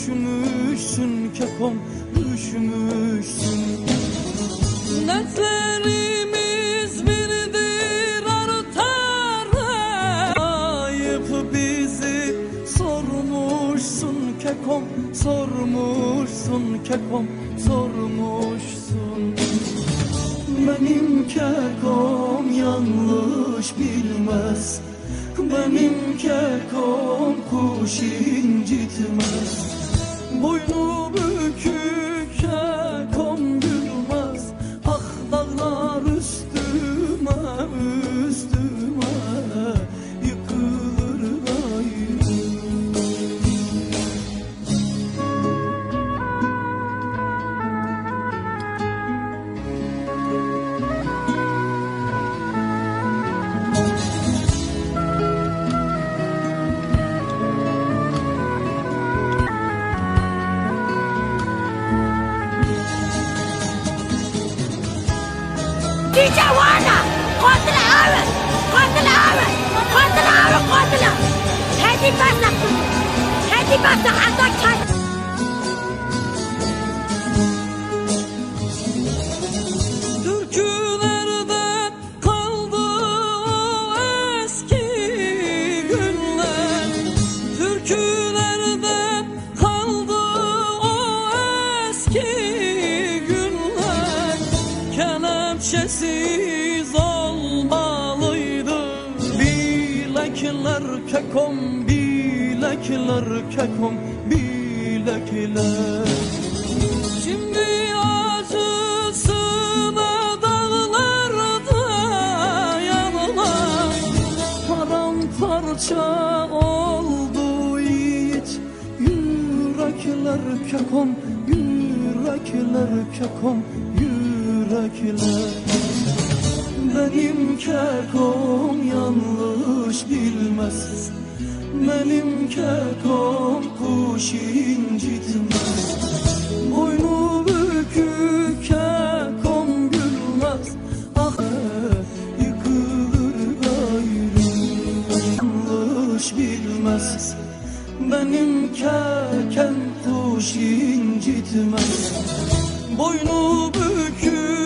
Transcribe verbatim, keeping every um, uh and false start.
düşmüşsün kekom, düşmüşsün. Dertlerimiz birdir artar, ayıp bizi sormuşsun kekom, sormuşsun kekom, sormuşsun. Benim kekom yanlış bilmez, benim kekom kuş incitmez. Boynu bükük kekom gülmez, ah dağlar üstüme üstüme yıkılır gayrı. ديجا وانا قاتل عارف قاتل عارف قاتل عارف قاتله هدي بسك هدي بسك عندك حد. Türkülerde kaldı o eski günler, türkülerde kaldı o eski günler. Kelepçesiz olmalıydı bilekler kekom, bilekler kekom, bilekler. Şimdi acısına dağlarda yanılar, paramparça oldu yiğit yürekler kekom, yürekler kekom, yürekler. Benim kekom yanlış bilmez, benim kekom kuş incitmez. Boynu bükük kekom gülmez, ah yıkılır gayrı. Yanlış bilmez, benim kekem kuş incitmez. Boynu bükük